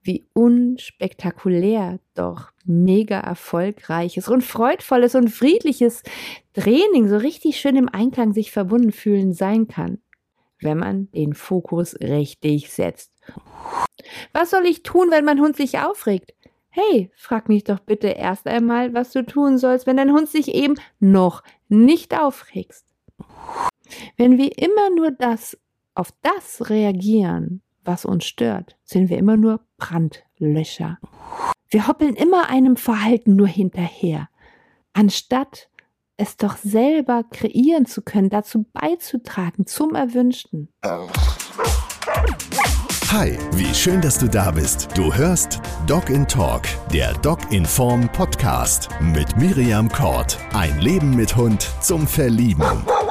wie unspektakulär doch mega erfolgreiches und freudvolles und friedliches Training so richtig schön im Einklang sich verbunden fühlen sein kann, wenn man den Fokus richtig setzt. Was soll ich tun, wenn mein Hund sich aufregt? Hey, frag mich doch bitte erst einmal, was du tun sollst, wenn dein Hund sich eben noch nicht aufregst. Wenn wir immer nur auf das reagieren, was uns stört, sind wir immer nur Brandlöscher. Wir hoppeln immer einem Verhalten nur hinterher, anstatt es doch selber kreieren zu können, dazu beizutragen, zum Erwünschten. Hi, wie schön, dass du da bist. Du hörst Dog in Talk, der Dog in Form Podcast mit Miriam Kort. Ein Leben mit Hund zum Verlieben.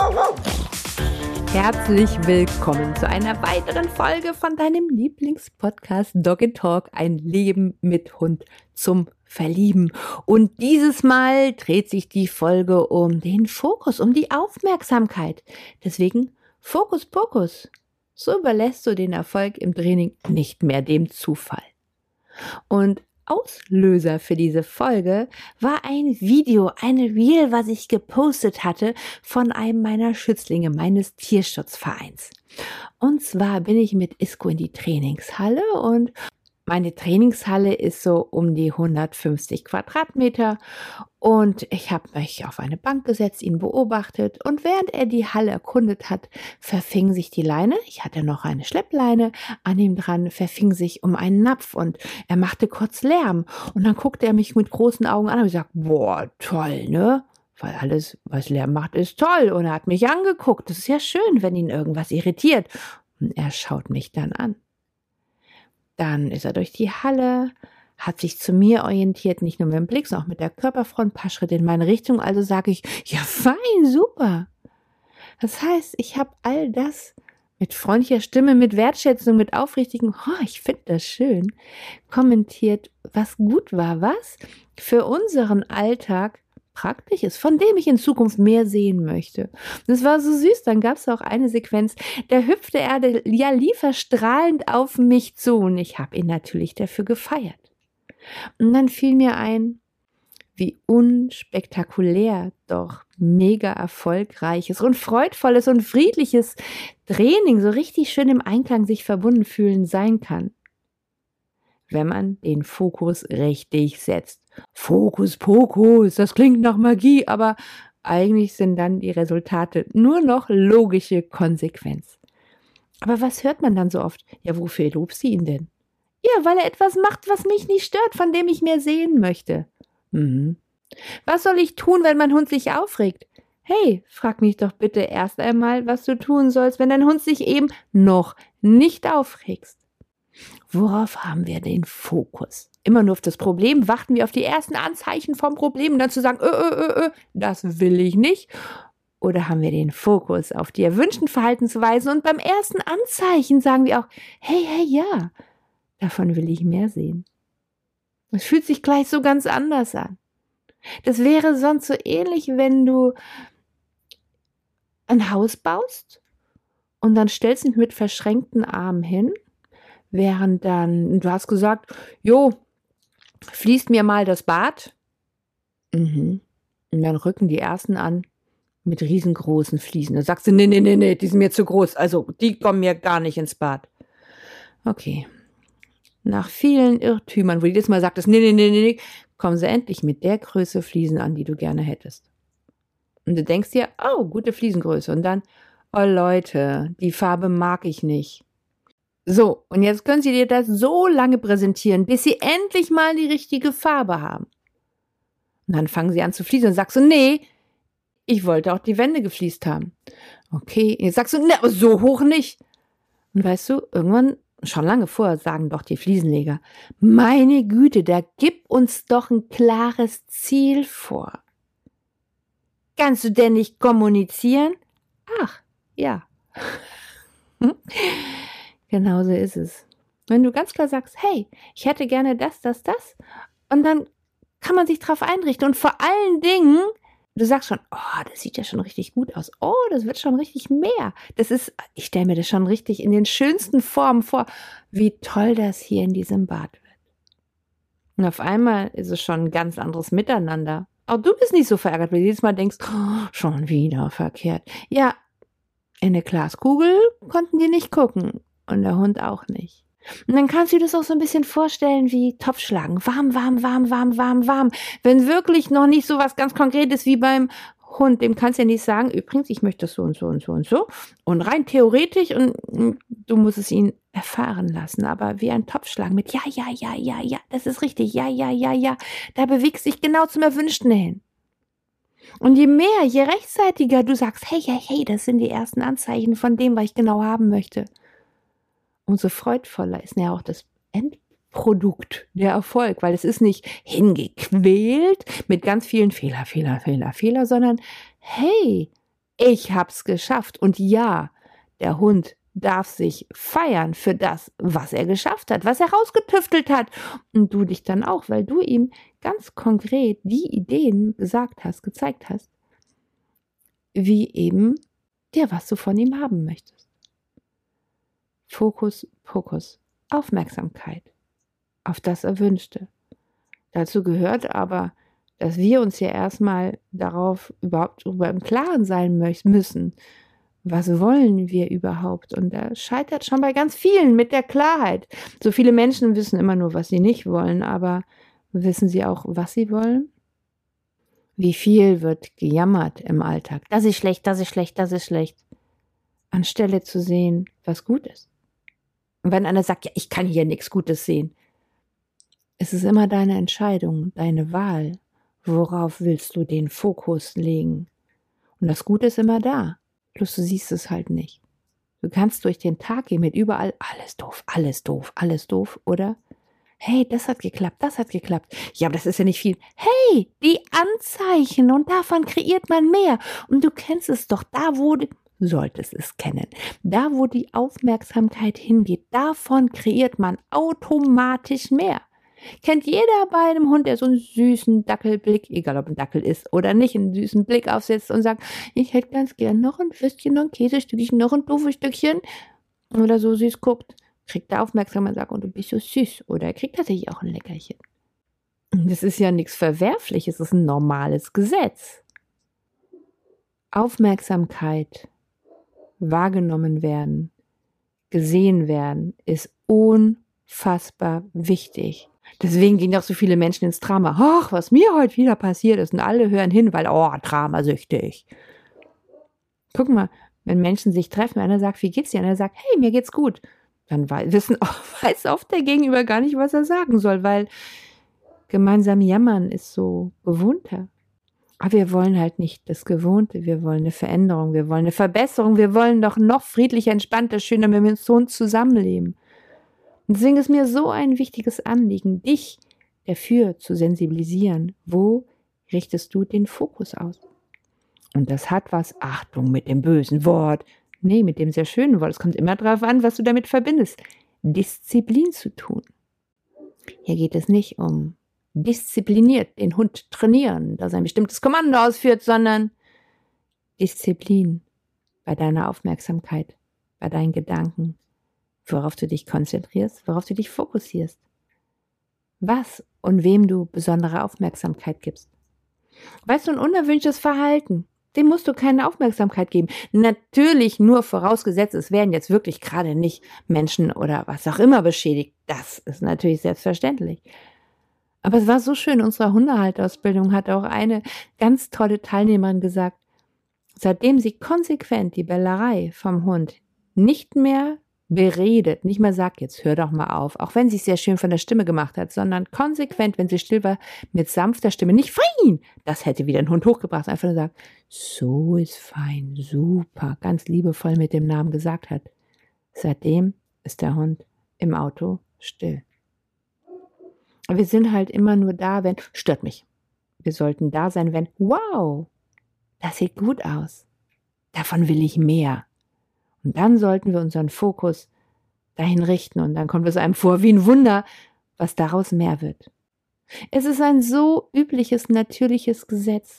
Herzlich willkommen zu einer weiteren Folge von deinem Lieblingspodcast Dog in Talk, ein Leben mit Hund zum Verlieben. Und dieses Mal dreht sich die Folge um den Fokus, um die Aufmerksamkeit. Deswegen Fokus, Pokus. So überlässt du den Erfolg im Training nicht mehr dem Zufall. Und Auslöser für diese Folge war ein Video, eine Reel, was ich gepostet hatte von einem meiner Schützlinge, meines Tierschutzvereins. Und zwar bin ich mit Isco in die Trainingshalle und meine Trainingshalle ist so um die 150 Quadratmeter und ich habe mich auf eine Bank gesetzt, ihn beobachtet und während er die Halle erkundet hat, verfing sich die Leine, ich hatte noch eine Schleppleine an ihm dran, verfing sich um einen Napf und er machte kurz Lärm und dann guckte er mich mit großen Augen an und gesagt, boah, toll, ne? Weil alles, was Lärm macht, ist toll und er hat mich angeguckt, das ist ja schön, wenn ihn irgendwas irritiert und er schaut mich dann an. Dann ist er durch die Halle, hat sich zu mir orientiert, nicht nur mit dem Blick, sondern auch mit der Körperfront, ein paar Schritte in meine Richtung. Also sage ich, ja fein, super. Das heißt, ich habe all das mit freundlicher Stimme, mit Wertschätzung, mit aufrichtigem, ich finde das schön, kommentiert, was gut war, was für unseren Alltag praktisch ist, von dem ich in Zukunft mehr sehen möchte. Das war so süß, dann gab es auch eine Sequenz, da hüpfte er, lief er strahlend auf mich zu und ich habe ihn natürlich dafür gefeiert. Und dann fiel mir ein, wie unspektakulär doch mega erfolgreiches und freudvolles und friedliches Training so richtig schön im Einklang sich verbunden fühlen sein kann, wenn man den Fokus richtig setzt. Fokus, Pokus, das klingt nach Magie, aber eigentlich sind dann die Resultate nur noch logische Konsequenz. Aber was hört man dann so oft? Ja, wofür lobst du ihn denn? Ja, weil er etwas macht, was mich nicht stört, von dem ich mehr sehen möchte. Was soll ich tun, wenn mein Hund sich aufregt? Hey, frag mich doch bitte erst einmal, was du tun sollst, wenn dein Hund sich eben noch nicht aufregst. Worauf haben wir den Fokus? Immer nur auf das Problem, warten wir auf die ersten Anzeichen vom Problem und dann zu sagen, das will ich nicht. Oder haben wir den Fokus auf die erwünschten Verhaltensweisen und beim ersten Anzeichen sagen wir auch, hey, ja, davon will ich mehr sehen. Es fühlt sich gleich so ganz anders an. Das wäre sonst so ähnlich, wenn du ein Haus baust und dann stellst du dich mit verschränkten Armen hin, während dann, du hast gesagt, fließt mir mal das Bad. Und dann rücken die ersten an mit riesengroßen Fliesen. Da sagst du, nee, die sind mir zu groß. Also, die kommen mir gar nicht ins Bad. Okay. Nach vielen Irrtümern, wo du jedes Mal sagtest, nee, kommen sie endlich mit der Größe Fliesen an, die du gerne hättest. Und du denkst dir, gute Fliesengröße. Und dann, Leute, die Farbe mag ich nicht. So, und jetzt können sie dir das so lange präsentieren, bis sie endlich mal die richtige Farbe haben. Und dann fangen sie an zu fließen und sagst du, nee, ich wollte auch die Wände gefliest haben. Okay, jetzt sagst du, nee, aber so hoch nicht. Und weißt du, irgendwann, schon lange vorher, sagen doch die Fliesenleger, meine Güte, da gib uns doch ein klares Ziel vor. Kannst du denn nicht kommunizieren? Ach, ja. Genauso ist es. Wenn du ganz klar sagst, hey, ich hätte gerne das, und dann kann man sich drauf einrichten. Und vor allen Dingen, Du sagst schon, oh, das sieht ja schon richtig gut aus. Oh, das wird schon richtig mehr. Ich stelle mir das schon richtig in den schönsten Formen vor, wie toll das hier in diesem Bad wird. Und auf einmal ist es schon ein ganz anderes Miteinander. Auch du bist nicht so verärgert, weil du jedes Mal denkst, oh, schon wieder verkehrt. Ja, in eine Glaskugel konnten die nicht gucken und der Hund auch nicht. Und dann kannst du dir das auch so ein bisschen vorstellen wie Topfschlagen. Warm, warm, warm, warm, warm, warm. Wenn wirklich noch nicht so was ganz Konkretes wie beim Hund, dem kannst du ja nicht sagen, übrigens, ich möchte das so und so und so und so. Und rein theoretisch und du musst es ihn erfahren lassen. Aber wie ein Topfschlagen mit ja, ja, ja, ja, ja, das ist richtig, ja, ja, ja, ja. Da bewegst du dich genau zum Erwünschten hin. Und je mehr, je rechtzeitiger du sagst, hey, hey, hey, das sind die ersten Anzeichen von dem, was ich genau haben möchte, umso freudvoller ist ja auch das Endprodukt, der Erfolg, weil es ist nicht hingequält mit ganz vielen Fehler, sondern hey, ich hab's geschafft. Und ja, der Hund darf sich feiern für das, was er geschafft hat, was er rausgetüftelt hat. Und du dich dann auch, weil du ihm ganz konkret die Ideen gesagt hast, gezeigt hast, wie eben dir, was du von ihm haben möchtest. Fokus, Aufmerksamkeit auf das Erwünschte. Dazu gehört aber, dass wir uns ja erstmal darauf überhaupt darüber im Klaren sein müssen. Was wollen wir überhaupt? Und da scheitert schon bei ganz vielen mit der Klarheit. So viele Menschen wissen immer nur, was sie nicht wollen, aber wissen sie auch, was sie wollen? Wie viel wird gejammert im Alltag? Das ist schlecht, das ist schlecht, das ist schlecht. Anstelle zu sehen, was gut ist. Und wenn einer sagt, ja, ich kann hier nichts Gutes sehen, es ist immer deine Entscheidung, deine Wahl. Worauf willst du den Fokus legen? Und das Gute ist immer da. Bloß du siehst es halt nicht. Du kannst durch den Tag gehen mit überall alles doof, alles doof, alles doof, oder? Hey, das hat geklappt, das hat geklappt. Ja, aber das ist ja nicht viel. Hey, die Anzeichen und davon kreiert man mehr. Und du kennst es doch, solltest es kennen. Da, wo die Aufmerksamkeit hingeht, davon kreiert man automatisch mehr. Kennt jeder bei einem Hund, der so einen süßen Dackelblick, egal ob ein Dackel ist oder nicht, einen süßen Blick aufsetzt und sagt, ich hätte ganz gern noch ein Würstchen, noch ein Käsestückchen, noch ein doofes Stückchen oder so süß guckt, kriegt er Aufmerksamkeit und sagt, und du bist so süß oder er kriegt tatsächlich auch ein Leckerchen. Das ist ja nichts Verwerfliches, es ist ein normales Gesetz. Aufmerksamkeit, wahrgenommen werden, gesehen werden, ist unfassbar wichtig. Deswegen gehen auch so viele Menschen ins Drama. Ach, was mir heute wieder passiert ist. Und alle hören hin, weil, dramasüchtig. Guck mal, wenn Menschen sich treffen, einer sagt, wie geht's dir? Und er sagt, hey, mir geht's gut. Dann weiß oft der Gegenüber gar nicht, was er sagen soll, weil gemeinsam jammern ist so gewohnter. Aber wir wollen halt nicht das Gewohnte, wir wollen eine Veränderung, wir wollen eine Verbesserung, wir wollen doch noch friedlicher, entspannter, schöner mit dem Hund zusammenleben. Und deswegen ist mir so ein wichtiges Anliegen, dich dafür zu sensibilisieren. Wo richtest du den Fokus aus? Und das hat was, Achtung mit dem bösen Wort, nee, mit dem sehr schönen Wort, es kommt immer darauf an, was du damit verbindest, Disziplin zu tun. Hier geht es nicht um diszipliniert den Hund trainieren, dass er ein bestimmtes Kommando ausführt, sondern Disziplin bei deiner Aufmerksamkeit, bei deinen Gedanken, worauf du dich konzentrierst, worauf du dich fokussierst, was und wem du besondere Aufmerksamkeit gibst. Weißt du, ein unerwünschtes Verhalten, dem musst du keine Aufmerksamkeit geben. Natürlich nur vorausgesetzt, es werden jetzt wirklich gerade nicht Menschen oder was auch immer beschädigt. Das ist natürlich selbstverständlich. Aber es war so schön, in unserer Hundehalterausbildung hat auch eine ganz tolle Teilnehmerin gesagt, seitdem sie konsequent die Bellerei vom Hund nicht mehr beredet, nicht mehr sagt, jetzt hör doch mal auf, auch wenn sie es sehr schön von der Stimme gemacht hat, sondern konsequent, wenn sie still war, mit sanfter Stimme, nicht fein, das hätte wieder ein Hund hochgebracht, einfach nur sagt, so ist fein, super, ganz liebevoll mit dem Namen gesagt hat. Seitdem ist der Hund im Auto still. Wir sind halt immer nur da, wenn, stört mich. Wir sollten da sein, wenn, wow, das sieht gut aus. Davon will ich mehr. Und dann sollten wir unseren Fokus dahin richten und dann kommt es einem vor wie ein Wunder, was daraus mehr wird. Es ist ein so übliches, natürliches Gesetz.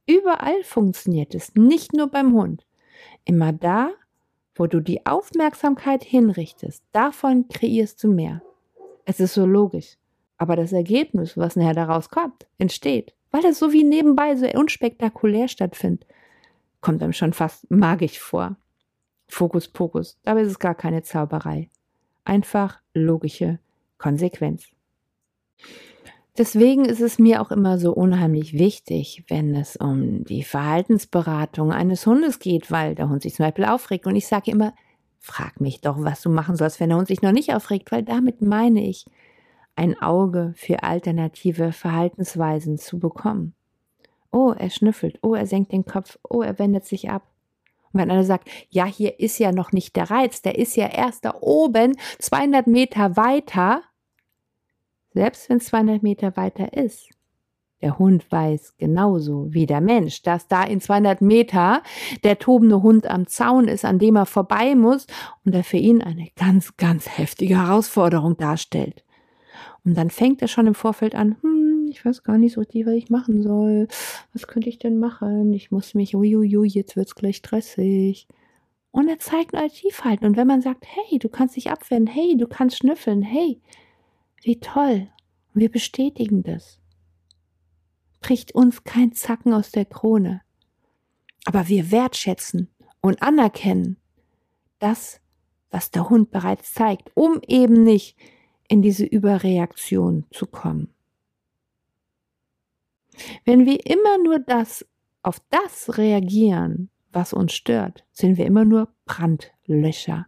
Überall funktioniert es, nicht nur beim Hund. Immer da, wo du die Aufmerksamkeit hinrichtest, davon kreierst du mehr. Es ist so logisch, aber das Ergebnis, was nachher daraus kommt, entsteht, weil es so wie nebenbei so unspektakulär stattfindet, kommt einem schon fast magisch vor. Fokus, Pokus, dabei ist es gar keine Zauberei. Einfach logische Konsequenz. Deswegen ist es mir auch immer so unheimlich wichtig, wenn es um die Verhaltensberatung eines Hundes geht, weil der Hund sich zum Beispiel aufregt. Und ich sage immer, frag mich doch, was du machen sollst, wenn der Hund sich noch nicht aufregt, weil damit meine ich, ein Auge für alternative Verhaltensweisen zu bekommen. Oh, er schnüffelt, oh, er senkt den Kopf, oh, er wendet sich ab. Und wenn einer sagt, ja, hier ist ja noch nicht der Reiz, der ist ja erst da oben, 200 Meter weiter, selbst wenn es 200 Meter weiter ist, der Hund weiß genauso wie der Mensch, dass da in 200 Meter der tobende Hund am Zaun ist, an dem er vorbei muss und der für ihn eine ganz, ganz heftige Herausforderung darstellt. Und dann fängt er schon im Vorfeld an, ich weiß gar nicht so richtig, was ich machen soll. Was könnte ich denn machen? Ich muss mich, jetzt wird's gleich stressig. Und er zeigt ein Tiefhalten. Und wenn man sagt, hey, du kannst dich abwehren, hey, du kannst schnüffeln, hey, wie toll. Und wir bestätigen das. Bricht uns kein Zacken aus der Krone. Aber wir wertschätzen und anerkennen das, was der Hund bereits zeigt, um eben nicht in diese Überreaktion zu kommen. Wenn wir immer nur auf das reagieren, was uns stört, sind wir immer nur Brandlöscher.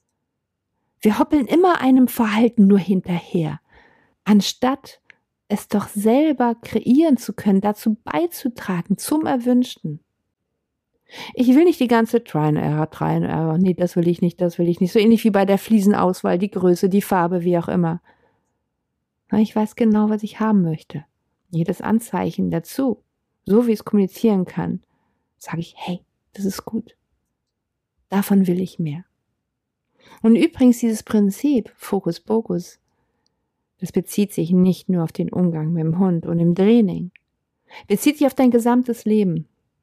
Wir hoppeln immer einem Verhalten nur hinterher, anstatt es doch selber kreieren zu können, dazu beizutragen, zum Erwünschten. Ich will nicht die ganze Try and Error, nee, das will ich nicht, so ähnlich wie bei der Fliesenauswahl, die Größe, die Farbe, wie auch immer. Ich weiß genau, was ich haben möchte. Jedes Anzeichen dazu, so wie es kommunizieren kann, sage ich, hey, das ist gut. Davon will ich mehr. Und übrigens dieses Prinzip, Fokus, Pokus, das bezieht sich nicht nur auf den Umgang mit dem Hund und im Training. Bezieht sich auf dein gesamtes Leben.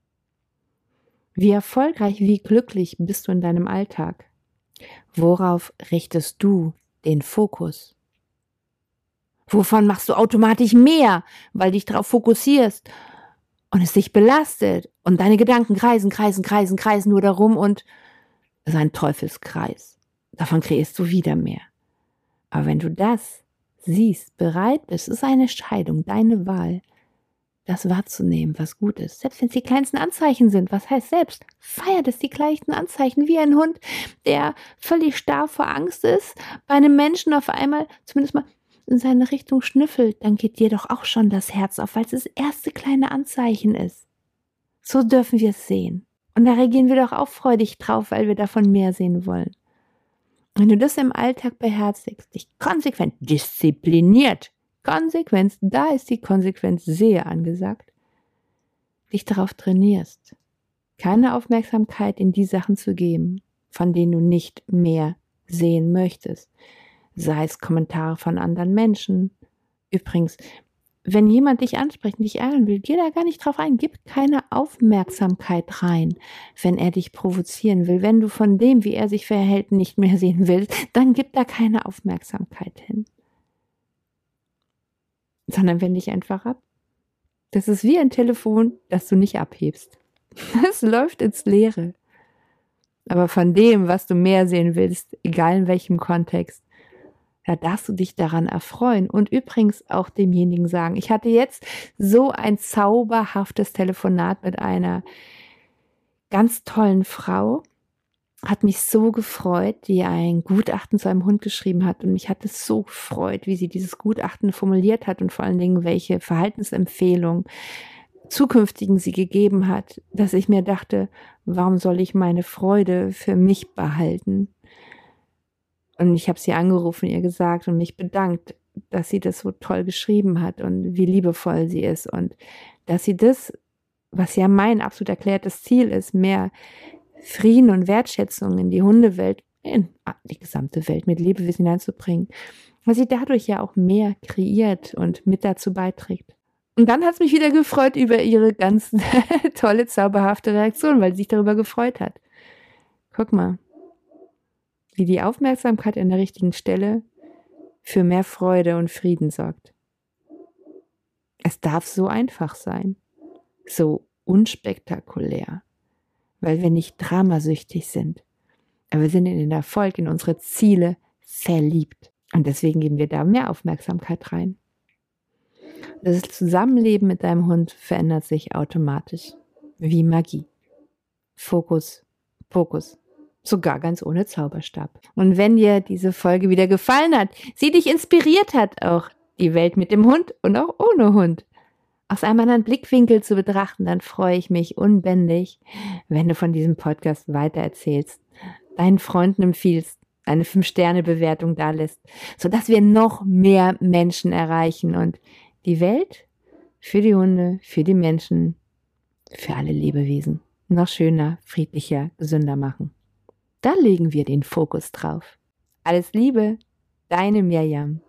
Wie erfolgreich, wie glücklich bist du in deinem Alltag? Worauf richtest du den Fokus? Wovon machst du automatisch mehr, weil dich darauf fokussierst und es dich belastet und deine Gedanken kreisen nur darum und es ist ein Teufelskreis. Davon kreierst du wieder mehr. Aber wenn du das siehst, bereit bist, ist eine Entscheidung, deine Wahl, das wahrzunehmen, was gut ist. Selbst wenn es die kleinsten Anzeichen sind. Was heißt selbst? Feiert es die kleinsten Anzeichen, wie ein Hund, der völlig starr vor Angst ist, bei einem Menschen auf einmal zumindest mal in seine Richtung schnüffelt, dann geht dir doch auch schon das Herz auf, weil es das erste kleine Anzeichen ist. So dürfen wir es sehen. Und da reagieren wir doch auch freudig drauf, weil wir davon mehr sehen wollen. Wenn du das im Alltag beherzigst, dich konsequent, diszipliniert, Konsequenz, da ist die Konsequenz sehr angesagt, dich darauf trainierst, keine Aufmerksamkeit in die Sachen zu geben, von denen du nicht mehr sehen möchtest, sei es Kommentare von anderen Menschen. Übrigens, wenn jemand dich anspricht und dich ärgern will, geh da gar nicht drauf ein, gib keine Aufmerksamkeit rein, wenn er dich provozieren will. Wenn du von dem, wie er sich verhält, nicht mehr sehen willst, dann gib da keine Aufmerksamkeit hin. Sondern wende dich einfach ab. Das ist wie ein Telefon, das du nicht abhebst. Das läuft ins Leere. Aber von dem, was du mehr sehen willst, egal in welchem Kontext, da darfst du dich daran erfreuen und übrigens auch demjenigen sagen. Ich hatte jetzt so ein zauberhaftes Telefonat mit einer ganz tollen Frau, hat mich so gefreut, die ein Gutachten zu einem Hund geschrieben hat und mich hat es so gefreut, wie sie dieses Gutachten formuliert hat und vor allen Dingen, welche Verhaltensempfehlungen zukünftigen sie gegeben hat, dass ich mir dachte, warum soll ich meine Freude für mich behalten? Und ich habe sie angerufen, ihr gesagt und mich bedankt, dass sie das so toll geschrieben hat und wie liebevoll sie ist und dass sie das, was ja mein absolut erklärtes Ziel ist, mehr Frieden und Wertschätzung in die Hundewelt, in die gesamte Welt mit Lebewesen hineinzubringen, weil sie dadurch ja auch mehr kreiert und mit dazu beiträgt. Und dann hat es mich wieder gefreut über ihre ganz tolle, zauberhafte Reaktion, weil sie sich darüber gefreut hat. Guck mal, wie die Aufmerksamkeit an der richtigen Stelle für mehr Freude und Frieden sorgt. Es darf so einfach sein, so unspektakulär, weil wir nicht dramasüchtig sind. Aber wir sind in den Erfolg, in unsere Ziele verliebt. Und deswegen geben wir da mehr Aufmerksamkeit rein. Das Zusammenleben mit deinem Hund verändert sich automatisch. Wie Magie. Fokus, Fokus. Sogar ganz ohne Zauberstab. Und wenn dir diese Folge wieder gefallen hat, sie dich inspiriert hat, auch die Welt mit dem Hund und auch ohne Hund aus einem anderen Blickwinkel zu betrachten, dann freue ich mich unbändig, wenn du von diesem Podcast weitererzählst, deinen Freunden empfiehlst, eine 5-Sterne-Bewertung dalässt, sodass wir noch mehr Menschen erreichen und die Welt für die Hunde, für die Menschen, für alle Lebewesen noch schöner, friedlicher, gesünder machen. Da legen wir den Fokus drauf. Alles Liebe, deine Mirjam.